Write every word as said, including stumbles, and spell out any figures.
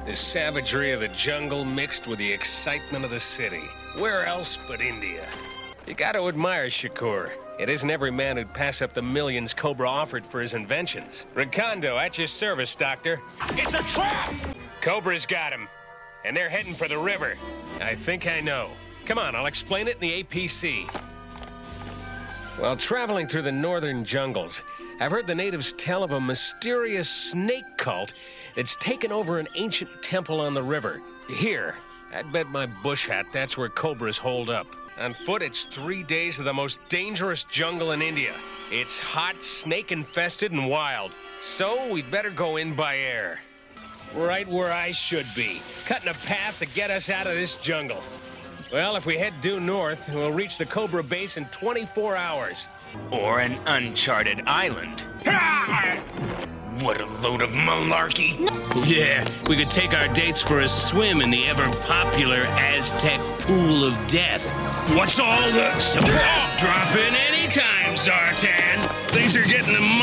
The savagery of the jungle mixed with the excitement of the city. Where else but India? You got to admire Shakur. It isn't every man who'd pass up the millions Cobra offered for his inventions. Recondo, at your service, Doctor. It's a trap! Cobra's got him, and they're heading for the river. I think I know. Come on, I'll explain it in the A P C. While traveling through the northern jungles, I've heard the natives tell of a mysterious snake cult that's taken over an ancient temple on the river. Here, I'd bet my bush hat that's where Cobras hold up. On foot, it's three days of the most dangerous jungle in India. It's hot, snake-infested, and wild. So we'd better go in by air. Right where I should be, cutting a path to get us out of this jungle. Well, if we head due north, we'll reach the Cobra base in twenty-four hours. Or an uncharted island. What a load of malarkey. Yeah, we could take our dates for a swim in the ever-popular Aztec Pool of Death. What's all the... Drop in anytime, Zartan. Things are getting